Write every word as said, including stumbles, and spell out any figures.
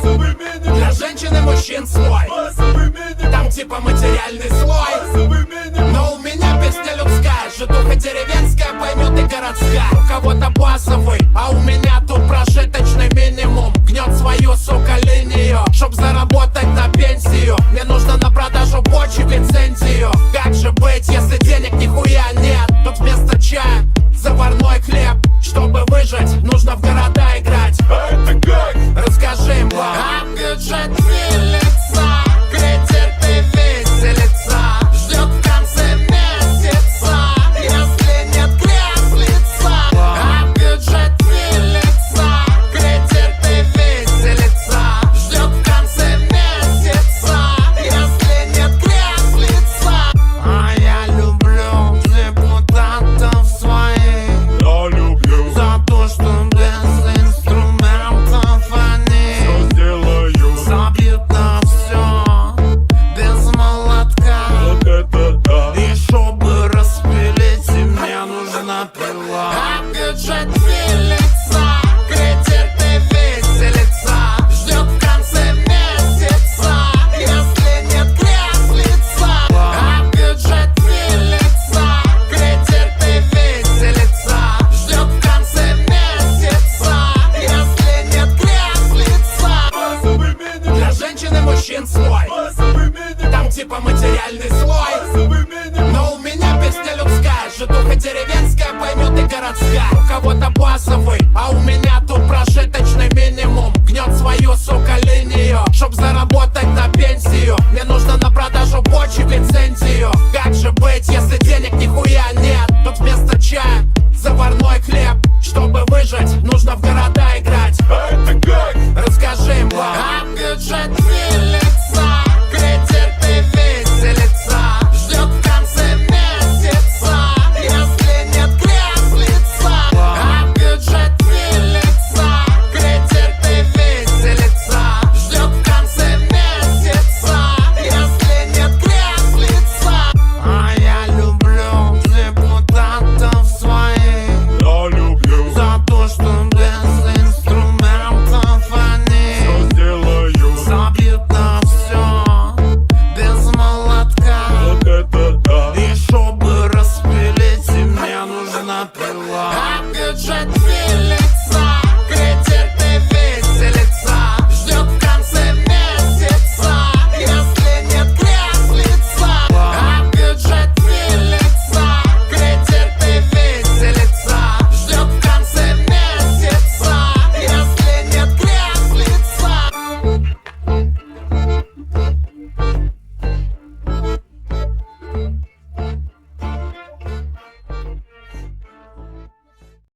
Базовый минимум. Для женщин и мужчин свой. Базовый минимум. Там типа материальный слой. Базовый минимум. Но у меня песня людская, житуха деревенская, поймет и городская. У кого-то базовый, а у меня тут прожиточный минимум. Гнет свою, сука, линию, чтоб заработать на пенсию. Мне нужно на продажу почек лицензию. Как же быть, если денег нихуя нет? Тут вместо чая заварной хлеб. Чтобы выжить, нужно в города играть. А это как? Расскажи им, а бюджет пилится, кредиты виселица, ждет в конце месяца, если нет креслица. А бюджет пилится, кредиты виселица, ждет в конце месяца, если нет креслица. А я люблю депутатов своих Я люблю. за то, что без инструментов они Что сделаю? забьют на все без молотка. Вот это да. И чтобы распилить, и мне нужна пила. А бюджет пилится, кредиты виселица, ждет в конце месяца, если нет креслица. А бюджет пилится, кредиты виселица, ждет в конце месяца, если нет креслица. Базовый минимум. Для женщин и мужчин свой. Базовый минимум. Там типа материальный слой. Базовый минимум. Но у меня песня людская, житуха деревенская, поймет и городская. У кого-то базовый, а у меня тут прожиточный минимум. Гнет свою, сука, линию, чтоб заработать на пенсию. Мне нужно на продажу почек лицензию. Как же быть, если денег нихуя нет? Тут вместо чая заварной хлеб. Чтобы выжить, нужно в города